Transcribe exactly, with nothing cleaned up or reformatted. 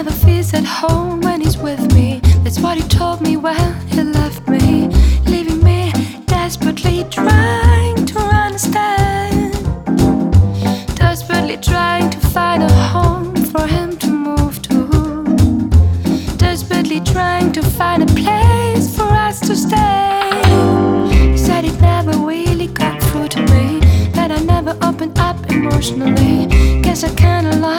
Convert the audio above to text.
never feels at home when he's with me. That's what he told me when he left me, leaving me desperately trying to understand, desperately trying to find a home for him to move to, desperately trying to find a place for us to stay. He said it never really got through to me, that I never opened up emotionally. Guess I kinda lost